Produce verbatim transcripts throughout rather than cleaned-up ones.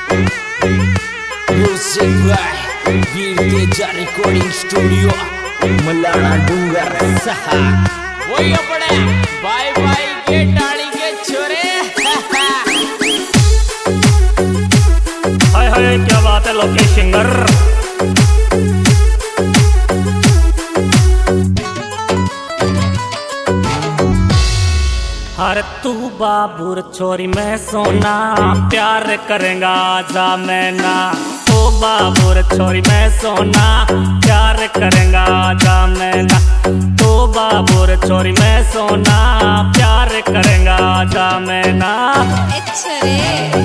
Music by वीर तेजा recording studio मलाना डूंगर सहा वही अपने बाय बाय के डाली के छोरे। हाय हाय क्या बात है लोकेश सिंगर। हर तू बाबूर छोरी मैं सोना प्यार करेगा जा मैं ना। ओ बाबूर छोरी मैं सोना प्यार करेगा जा मैं ना। तो बाबूर छोरी मैं सोना प्यार करेगा जा मैं ना। अच्छा रे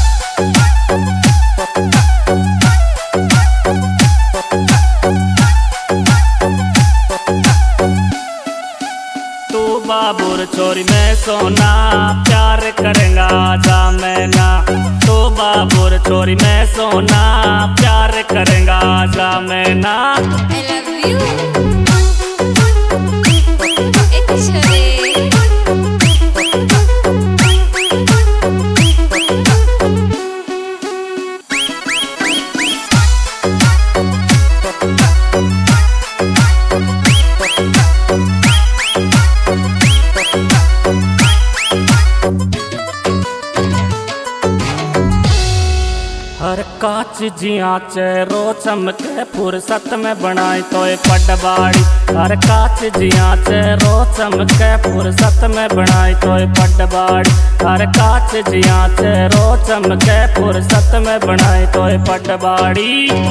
बाबूर छोरी मैं सोना प्यार करेगा जा मैं ना। तो बाबूर छोरी मैं सोना प्यार करेगा जा मैं ना। I love you अच्छा रे हर काच जिया चेहरो चमके फुर्सत में बनाई तो पटबाड़ी। हर काच जिया चेहरो चमके फुर्सत में बनाई तो पटबाड़ी। हर काच जिया चेहरो चमके फुर्सत में बनाई तो पटबाड़ी।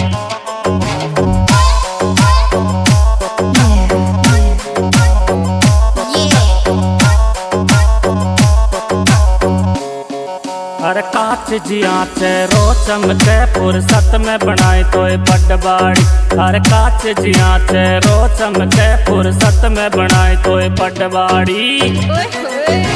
हर काच जिया चेहरो चमके फुर्सत में बनाई तो पटबाड़ी। हर काच जिया चेहरो चमके फुर्सत में बनाई तो पटबाड़ी।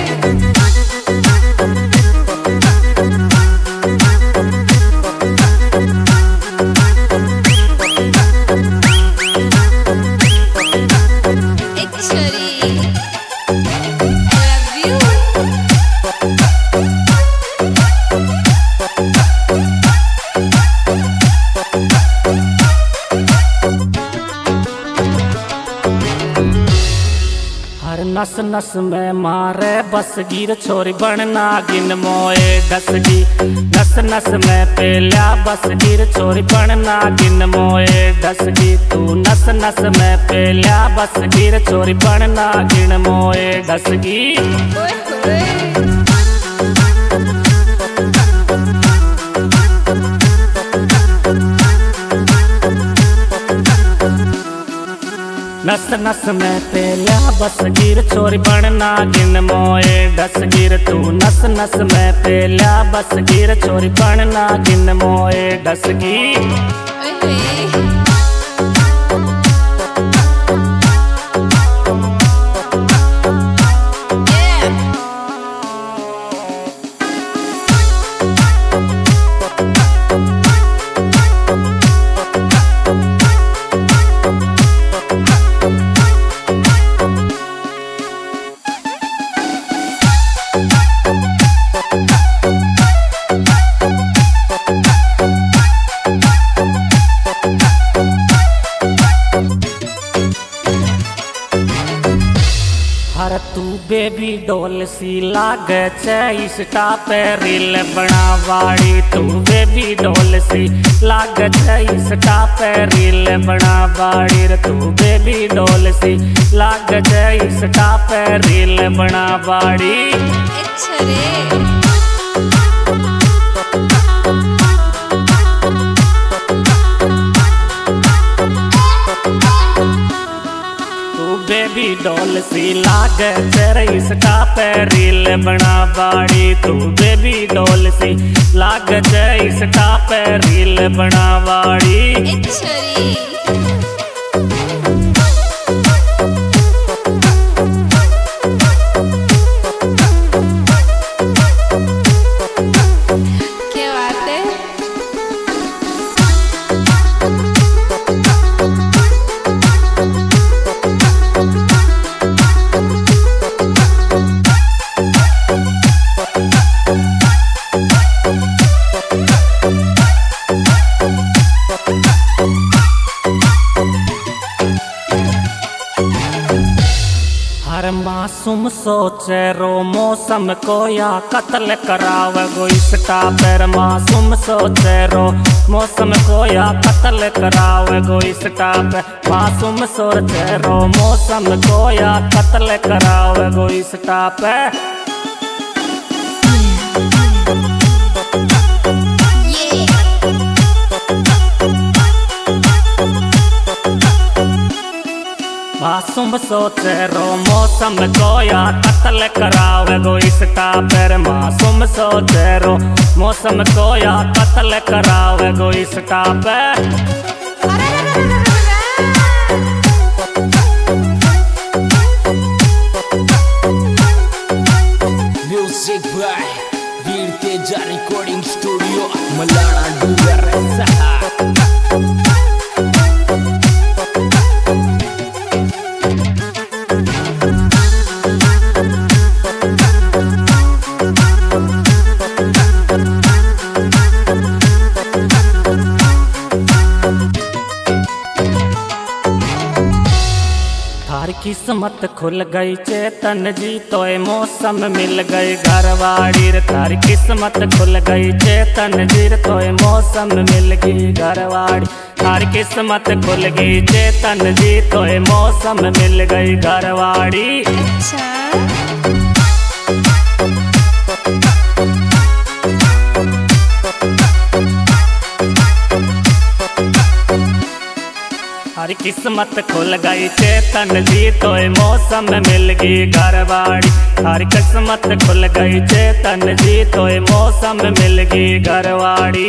हर नस नस में मारे बस गिर छोरी बनना गिन मोए डसगी। नस नस में पेल्या बस गिर छोरी बनना गिन मोए डसगी। तू नस नस में पेल्या बस गिर छोरी बनना गिन मोए डसगी। नस नस में पेल्या बस गिर छोरी बनना गिन मोए डस गिर। तू नस नस में पेल्या बस गिर छोरी बनना गिन मोए डसगी। हर तू बेबी डोल सी लागे इंस्टा पे रील बनावाड़ी। तू बेबी डोल सी लागे इंस्टा पे रील बनावाड़ी। तू बेबी डोल सी लागे इंस्टा पे रील बनावाड़ी। अच्छा रे बेबी डॉल सी लागे तेरे इंस्टा पे रील बनावाड़ी। तू बेबी डॉल सी लागे इंस्टा पे रील बनावाड़ी। अच्छा रे क्या बात है। मासूम सोचे रो मौसम को या कत्ल करावे गो इसका पैर। मासूम सोचे रो मौसम को या कत्ल करावे गो इसका पैर। मासूम सोचे रो मौसम को या कत्ल करावे गो इसका पैर। मासूम सोचे रो मौसम को या कत्ल करावे गो इसका पैर। मासूम सोचे रो मौसम को या कत्ल करावे गो इसका पैर। म्यूजिक बाय वीर तेजा रिकॉर्डिंग स्टूडियो मलाना डूंगर सहा। थारी किस्मत खुल गई चेतन जी तोय मौसम मिल गई घरवाड़ी रे। थारी किस्मत खुल गई चेतन जी तोय मौसम मिल गई घरवाड़ी। थारी किस्मत खुल गई चेतन जी तोय मौसम मिल गई घरवाड़ी। अच्छा हरी किस्मत खुल गई चेतन जी तोय मौसम मिल गई घरवाड़ी। हरी किस्मत खुल गई चेतन जी तोय मौसम मिल गई घरवाड़ी।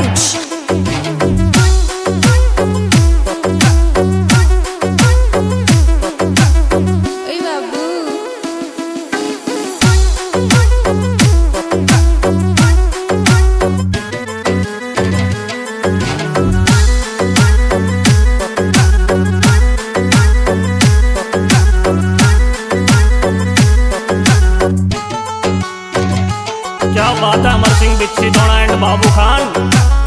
ओए बाबू क्या बात है अमर सिंह बिच्छी दोना एंड बाबू खान।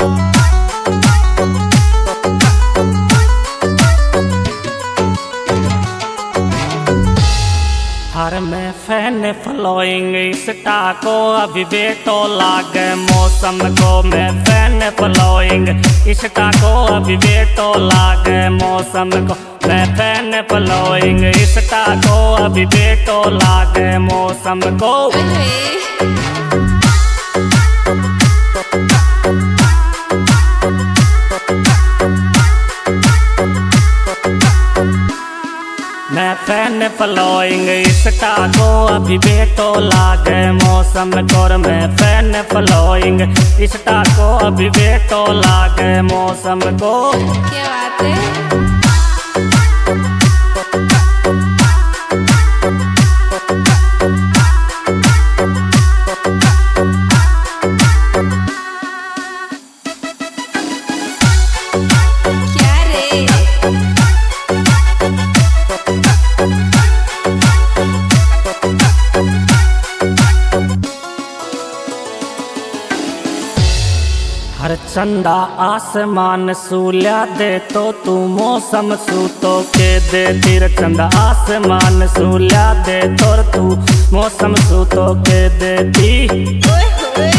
हर में फैन फॉलोइंग इंस्टा को अभी बेटो लागे मौसम को। मैं फैन फॉलोइंग इंस्टा को अभी बेटो लागे मौसम को। मैं फैन फॉलोइंग इंस्टा को अभी बेटो लागे मौसम को। मैं फैन फॉलोइंग इंस्टा को अभी बेटो लागे मौसम को। मैं फैन फॉलोइंग इंस्टा को अभी बेटो लागे मौसम को। क्या बात है। क्या रे हर चंदा आसमान सूल्या दे तो तू मौसम सूतो के दे। तीर चंदा आसमान सूल्या दे तो तू मौसम सूतो के देती। ओए होए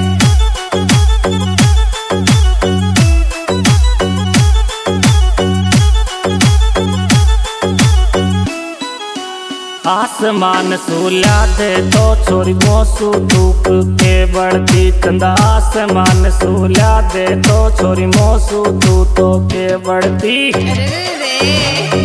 आसमान सूल्या दे तो छोरी मौसू धूप के बढ़ती। चंदा आसमान सूल्या दे तो छोरी मौसू धूप के बढ़ती। अरे रे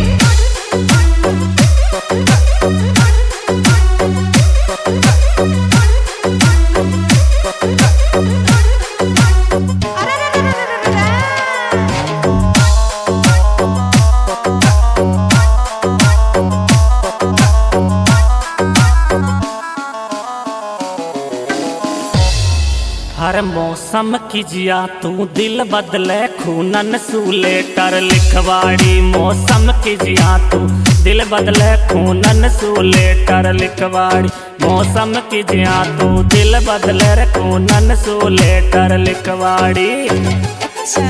हर मौसम की जिया तू दिल बदले खूनन सूले कर लिखवाड़ी। मौसम की जिया तू दिल बदले खूनन सूले कर लिखवाड़ी। मौसम की जिया तू दिल बदले खूनन सूले कर लिखवाड़ी। अच्छा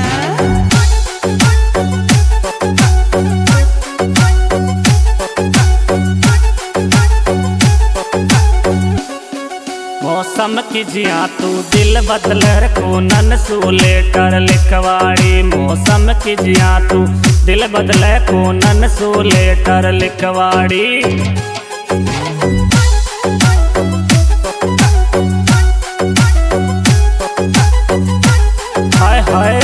कीजिया तू दिल बदलर को नन सू लेटर लिखवाड़ी। मौसम कीजिया तू दिल बदले को नन सू लेटर लिखवाड़ी। हाय हाय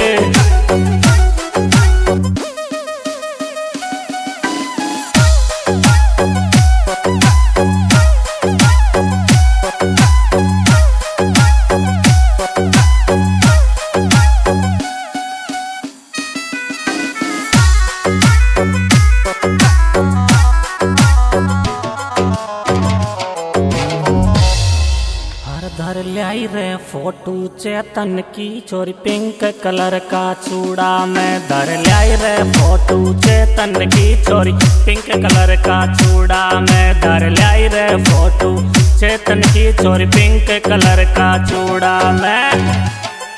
धर लाई रे फोटो चेतन की चोरी पिंक कलर का चूड़ा में। धर लाई रे फोटो चेतन की चोरी पिंक कलर का चूड़ा में। धर लाई रे फोटो चेतन की चोरी पिंक कलर का चूड़ा में।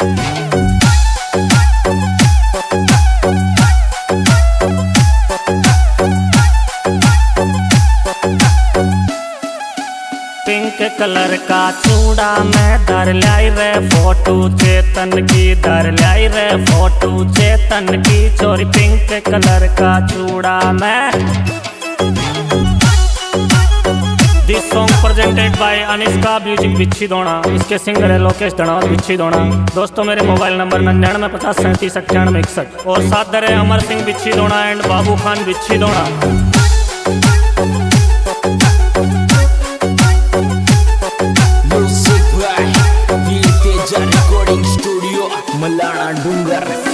पिंक कलर का चूड़ा में धर लाई रे फोटो चेतन की। धर लाई रे फोटो चेतन की चोरी पिंक कलर का चूड़ा में। This song presented by Anishka music बिच्छी दोना। इसके सिंगर है लोकेश धनौत बिच्छी दोना। दोस्तों मेरे मोबाइल नंबर निन्यानवे पचास सैंतीस अट्ठानवे इकसठ और साथ दर है अमर सिंह बिच्छी दोना एंड बाबू खान बिच्छी दोना। Music by वीर तेजा रिकॉर्डिंग स्टूडियो मलाना डूंगर।